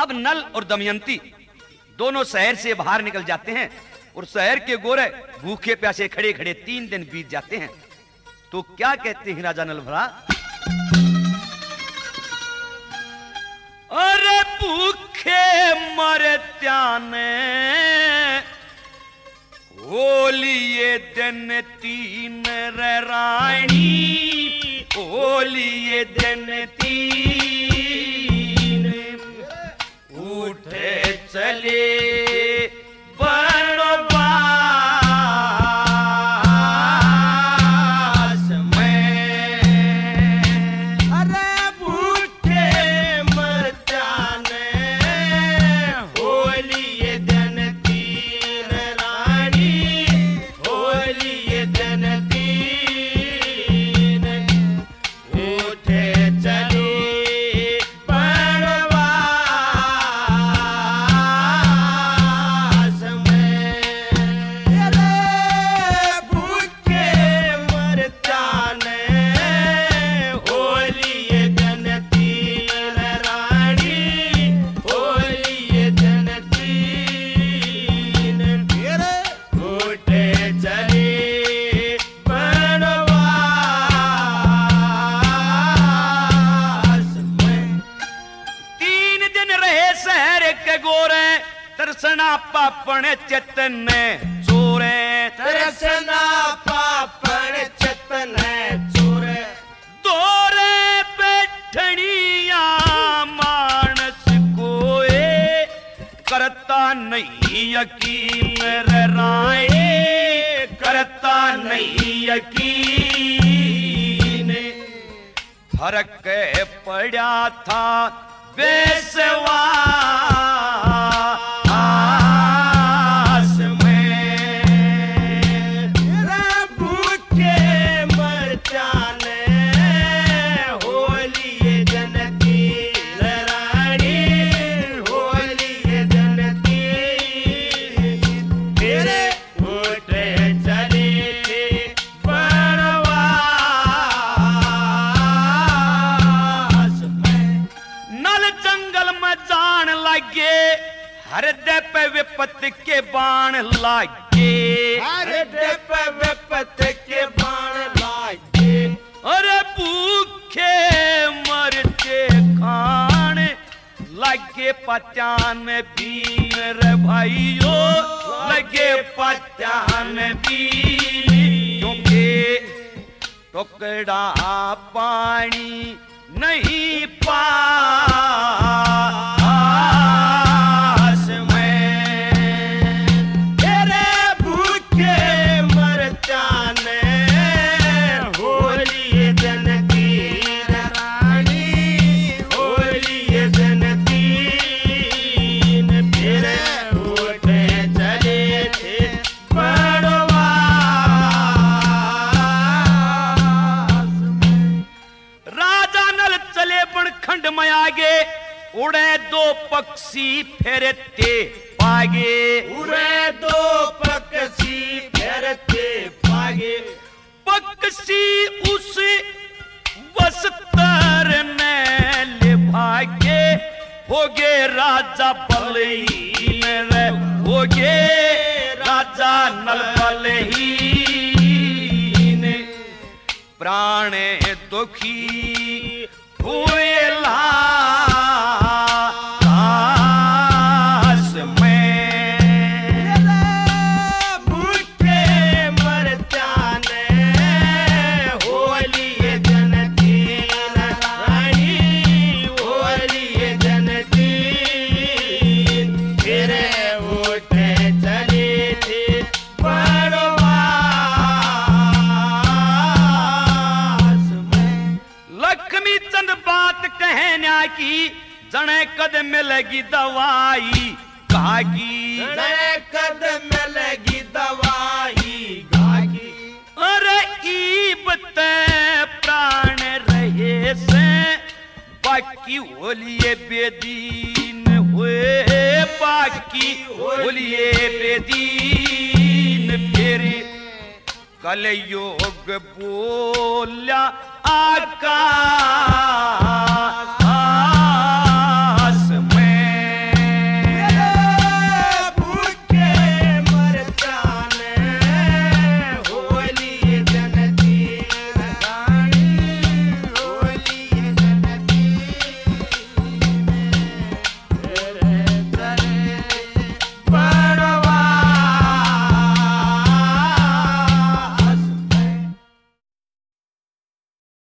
अब नल और दमयंती दोनों शहर से बाहर निकल जाते हैं और शहर के गोरे भूखे प्यासे खड़े खड़े 3 दिन बीत जाते हैं। तो क्या कहते हैं राजा नलभरा? अरे भूखे मरत्याने होलिए दिन 3 रे रानी, होलिए दिन 3 उठे चले बनवास में। अरे भूखे मरत्याने होलिए दिन 3 रानी, होलिए दिन 3 उठे चले बनवास में। अरे भूखे मरत्याने होलिए दिन 3 रानी, होलिए दिन 3 उठे चले बनवास में। 3 दिन रहे शहर के गोरे, तरसना पापण चेतन चोरे। तरसना पापड़ चतन चोरे। दोरे बैठनिया मानस कोए, करता नहीं यकीन रे राय, करता नहीं यकीन। फर्क पड़ा था बेसवास में। अरे भूखे मरत्याने होलिए दिन 3 रानी, होलिए दिन 3 मेरे उठे चले थे बनवास में। नल जंगल में जान लगे, हृदय पे विपत्ति के बाण लागे। हृदय पे विपत्ति के बाण लागे। अरे भूखे मरते खान लगे पहचान बीन रे भाइयों, लगे पहचान बीन। क्योंकि टुकड़ा पानी नहीं पास में। तेरे भूखे मरत्याने होलिए दिन 3 रानी, होलिए दिन 3 मेरे उठे चले थे बनवास में। राजा नल चले बनखंड में आगे, उड़े 2 पक्षी फेरते पागे। उड़े 2 पक्षी फेरते पागे। पक्षी उस बस्तर में ले भागे, होगे राजा बलहीन रे, होगे राजा नल बलहीन। प्राण दुखी हुए लाश में। भूखे मरत्याने होलिए दिन 3 रानी, होलिए दिन 3 मेरे उठे चले थे बनवास में। लक्ष्मी चंद बात कहना की, जने कद मिलेगी दवाई घागी। जने कद मिलेगी दवाई घागी। अरे ईबते प्राण रहे से, बाकी होलिए बेदीन हुए, बाकी होलिए बेदीन। फिर कलयुग बोला आकाश,